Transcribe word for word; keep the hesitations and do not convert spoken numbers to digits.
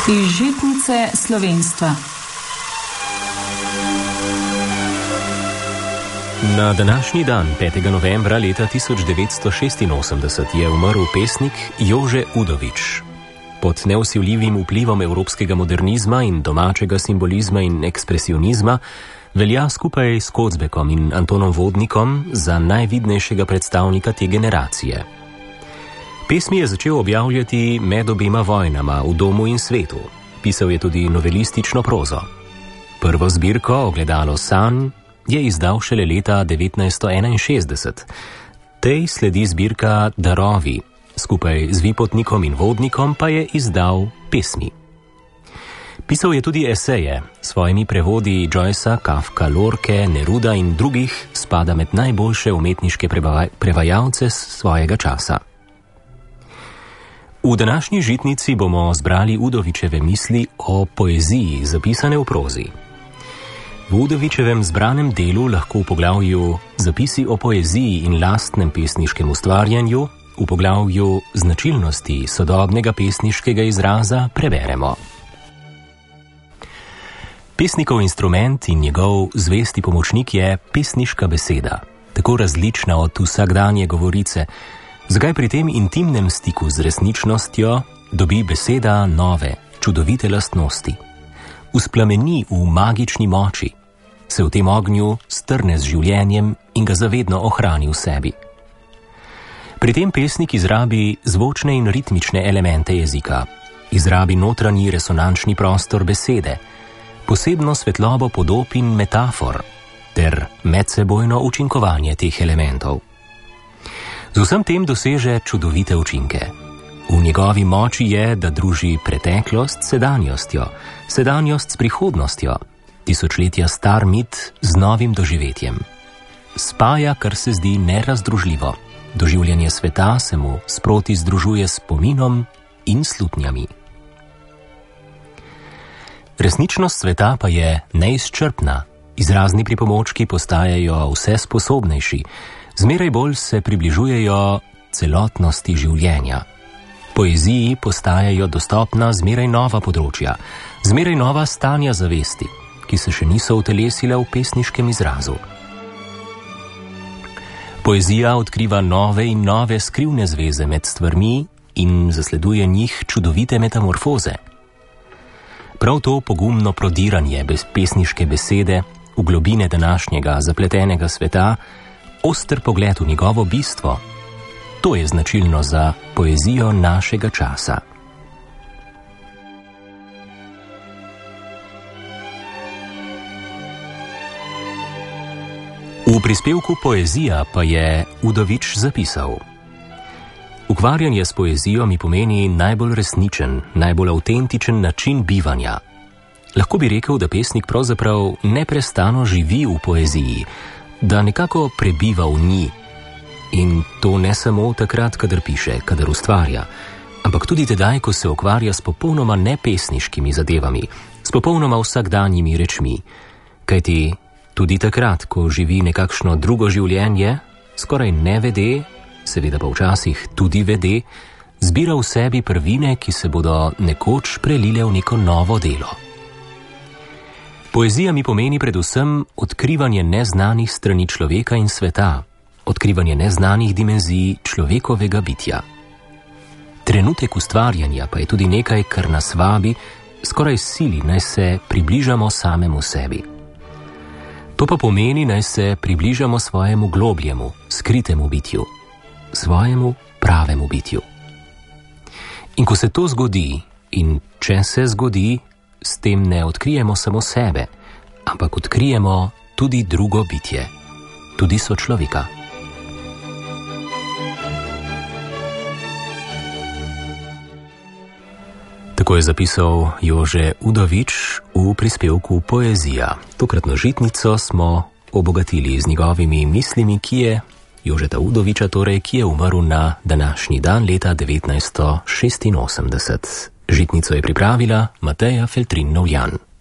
Iz žitnice slovenstva. Na današnji dan, petega novembra leta tisoč devetsto šestinosemdeset, je umrl pesnik Jože Udovič. Pod neusivljivim vplivom evropskega modernizma in domačega simbolizma in ekspresionizma velja skupaj s Kocbekom in Antonom Vodnikom za najvidnejšega predstavnika te generacije. Pesmi je začel objavljati med obema vojnama v Domu in svetu. Pisal je tudi novelistično prozo. Prvo zbirko Ogledalo sanj je izdal šele leta devetnajststo enainšestdeset. Tej sledi zbirka Darovi, skupaj z Vipotnikom in Vodnikom pa je izdal pesmi. Pisal je tudi eseje, s svojimi prevodi Joycea, Kafka, Lorke, Neruda in drugih spada med najboljše umetniške prevajalce svojega časa. V današnji žitnici bomo zbrali Udovičeve misli o poeziji, zapisane v prozi. V Udovičevem zbranem delu lahko v poglavju Zapisi o poeziji in lastnem pesniškem ustvarjanju, v poglavju Značilnosti sodobnega pesniškega izraza preberemo. Pesnikov instrument in njegov zvesti pomočnik je pesniška beseda, tako različna od vsakdanje govorice, zakaj pri tem intimnem stiku z resničnostjo dobi beseda nove, čudovite lastnosti. Vzplameni v magični moči, se v tem ognju strne z življenjem in ga zavedno ohrani v sebi. Pri tem pesnik izrabi zvočne in ritmične elemente jezika, izrabi notranji resonančni prostor besede, posebno svetlobo podob in metafor ter medsebojno učinkovanje teh elementov. Z vsem tem doseže čudovite učinke. V njegovi moči je, da druži preteklost s sedanjostjo, sedanjost s prihodnostjo, tisočletja star mit z novim doživetjem. Spaja, kar se zdi nerazdružljivo. Doživljanje sveta se mu sproti združuje s spominom in slutnjami. Resničnost sveta pa je neizčrpna, izrazni pripomočki postajajo vse sposobnejši, zmeraj bolj se približujejo celotnosti življenja. Poeziji postajajo dostopna zmeraj nova področja, zmeraj nova stanja zavesti, ki se še niso utelesile v pesniškem izrazu. Poezija odkriva nove in nove skrivne zveze med stvarmi in zasleduje njih čudovite metamorfoze. Prav to pogumno prodiranje bez pesniške besede v globine današnjega zapletenega sveta, oster pogled v njegovo bistvo, to je značilno za poezijo našega časa. V prispevku Poezija pa je Udovič zapisal: Ukvarjanje s poezijo mi pomeni najbolj resničen, najbolj avtentičen način bivanja. Lahko bi rekel, da pesnik pravzaprav neprestano živi v poeziji, da nekako prebiva v njej. In to ne samo takrat, kadar piše, kadar ustvarja, ampak tudi tedaj, ko se ukvarja s popolnoma nepesniškimi zadevami, s popolnoma vsakdanjimi rečmi. Kajti tudi takrat, ko živi nekakšno drugo življenje, skoraj ne vede, seveda pa včasih tudi vede, zbira v sebi prvine, ki se bodo nekoč prelile v neko novo delo. Poezija mi pomeni predvsem odkrivanje neznanih strani človeka in sveta, odkrivanje neznanih dimenzij človekovega bitja. Trenutek ustvarjanja pa je tudi nekaj, kar nas vabi, skoraj sili, naj se približamo samemu sebi. To pa pomeni, naj se približamo svojemu globljemu, skritemu bitju, svojemu pravemu bitju. In ko se to zgodi, in če se zgodi, s tem ne odkrijemo samo sebe, ampak odkrijemo tudi drugo bitje, tudi sočloveka. Tako je zapisal Jože Udovič v prispevku Poezija. Tokratno žitnico smo obogatili z njegovimi mislimi, ki je Jožeta Udoviča, torej, ki je umrl na današnji dan leta devetnajststo šestinosemdeset. Žitnico je pripravila Mateja Feltrin Novjan.